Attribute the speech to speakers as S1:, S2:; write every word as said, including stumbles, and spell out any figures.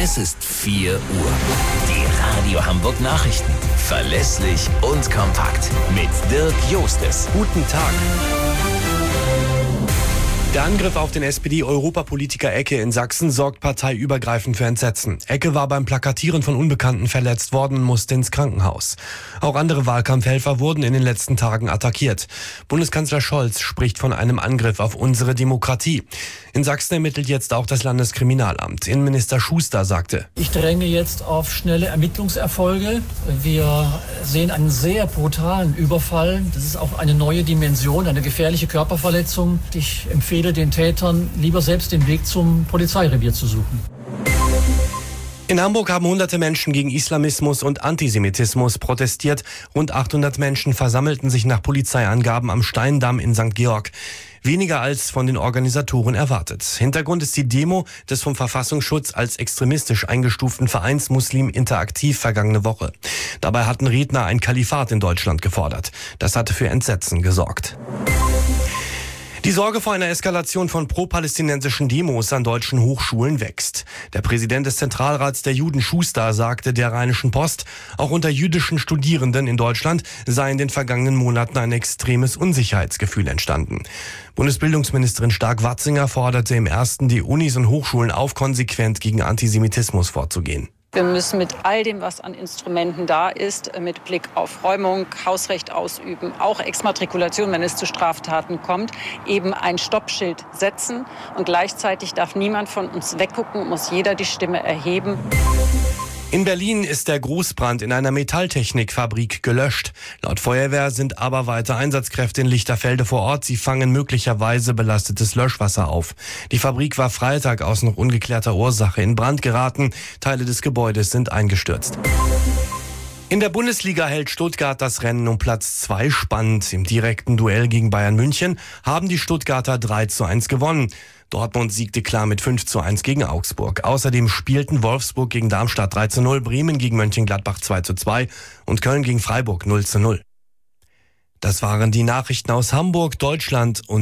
S1: Es ist vier Uhr. Die Radio Hamburg Nachrichten. Verlässlich und kompakt. Mit Dirk Jostes.
S2: Guten Tag. Der Angriff auf den S P D-Europapolitiker Ecke in Sachsen sorgt parteiübergreifend für Entsetzen. Ecke war beim Plakatieren von Unbekannten verletzt worden und musste ins Krankenhaus. Auch andere Wahlkampfhelfer wurden in den letzten Tagen attackiert. Bundeskanzler Scholz spricht von einem Angriff auf unsere Demokratie. In Sachsen ermittelt jetzt auch das Landeskriminalamt. Innenminister Schuster sagte:
S3: Ich dränge jetzt auf schnelle Ermittlungserfolge. Wir sehen einen sehr brutalen Überfall. Das ist auch eine neue Dimension, eine gefährliche Körperverletzung. Ich empfehle den Tätern, lieber selbst den Weg zum Polizeirevier zu suchen.
S2: In Hamburg haben hunderte Menschen gegen Islamismus und Antisemitismus protestiert. Rund achthundert Menschen versammelten sich nach Polizeiangaben am Steindamm in Sankt Georg. Weniger als von den Organisatoren erwartet. Hintergrund ist die Demo des vom Verfassungsschutz als extremistisch eingestuften Vereins Muslim Interaktiv vergangene Woche. Dabei hatten Redner ein Kalifat in Deutschland gefordert. Das hatte für Entsetzen gesorgt. Die Sorge vor einer Eskalation von pro-palästinensischen Demos an deutschen Hochschulen wächst. Der Präsident des Zentralrats der Juden, Schuster, sagte der Rheinischen Post, auch unter jüdischen Studierenden in Deutschland sei in den vergangenen Monaten ein extremes Unsicherheitsgefühl entstanden. Bundesbildungsministerin Stark-Watzinger forderte im ersten, die Unis und Hochschulen auf, konsequent gegen Antisemitismus vorzugehen.
S4: Wir müssen mit all dem, was an Instrumenten da ist, mit Blick auf Räumung, Hausrecht ausüben, auch Exmatrikulation, wenn es zu Straftaten kommt, eben ein Stoppschild setzen. Und gleichzeitig darf niemand von uns weggucken, muss jeder die Stimme erheben.
S2: In Berlin ist der Großbrand in einer Metalltechnikfabrik gelöscht. Laut Feuerwehr sind aber weiter Einsatzkräfte in Lichterfelde vor Ort. Sie fangen möglicherweise belastetes Löschwasser auf. Die Fabrik war Freitag aus noch ungeklärter Ursache in Brand geraten. Teile des Gebäudes sind eingestürzt. In der Bundesliga hält Stuttgart das Rennen um Platz zwei spannend. Im direkten Duell gegen Bayern München haben die Stuttgarter drei zu eins gewonnen. Dortmund siegte klar mit fünf zu eins gegen Augsburg. Außerdem spielten Wolfsburg gegen Darmstadt drei zu null, Bremen gegen Mönchengladbach zwei zu zwei und Köln gegen Freiburg null zu null. Das waren die Nachrichten aus Hamburg, Deutschland und